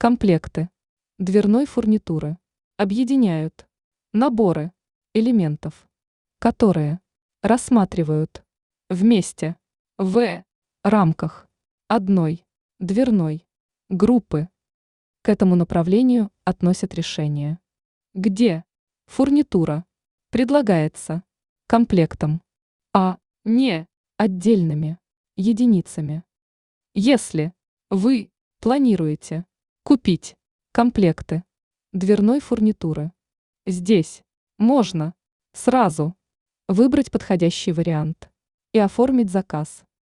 комплекты дверной фурнитуры объединяют наборы элементов, которые рассматривают вместе в рамках одной дверной группы. К этому направлению относят решения, где фурнитура предлагается комплектом, а не отдельными единицами. Если вы планируете купить комплекты дверной фурнитуры, здесь можно сразу выбрать подходящий вариант и оформить заказ.